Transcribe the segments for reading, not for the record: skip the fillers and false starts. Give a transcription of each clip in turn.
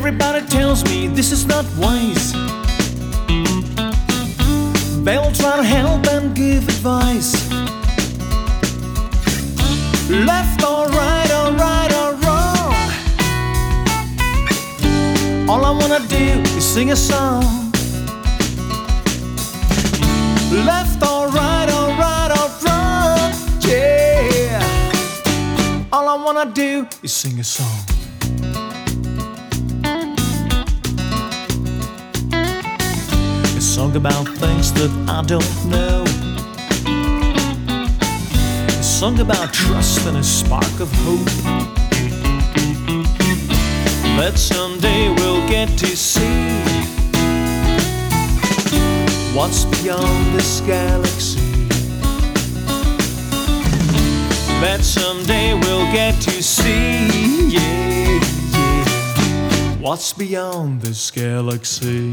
Everybody tells me this is not wise. They'll try to help and give advice. Left or right or right or wrong, all I wanna do is sing a song. Left or right or right or wrong, yeah, all I wanna do is sing a song. A song about things that I don't know. A song about trust and a spark of hope that someday we'll get to see what's beyond this galaxy. That someday we'll get to see, yeah, yeah, what's beyond this galaxy.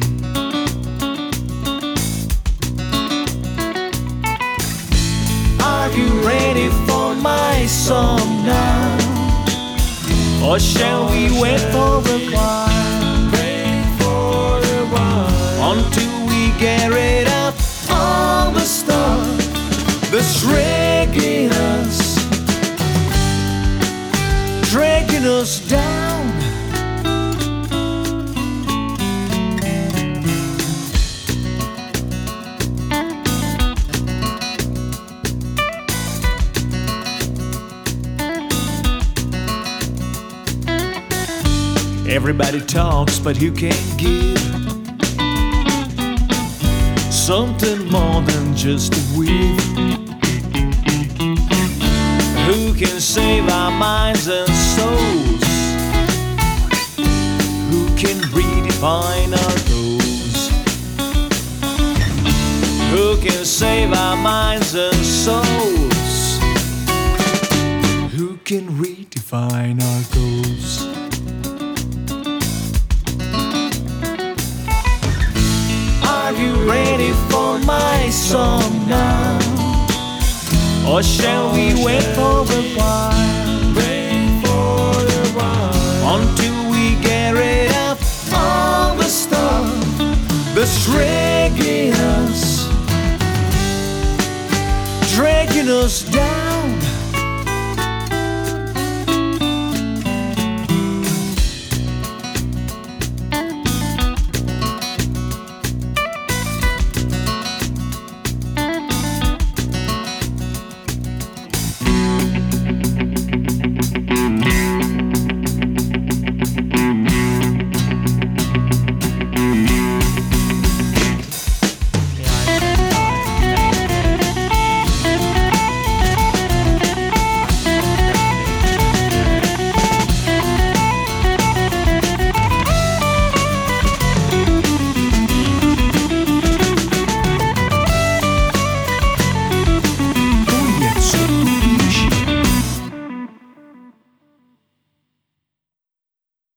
Are you ready for my song now? Or shall we wait for a while? Wait for a while Until we get rid of all the stuff that's dragging us down. Everybody talks, but who can give something more than just a whiff? Who can save our minds and souls? Who can redefine our goals? Who can save our minds and souls? Who can redefine our goals? Are you ready for my song now? Or shall we wait for a while? Wait for a while Until we get rid of all the stuff that's dragging us down.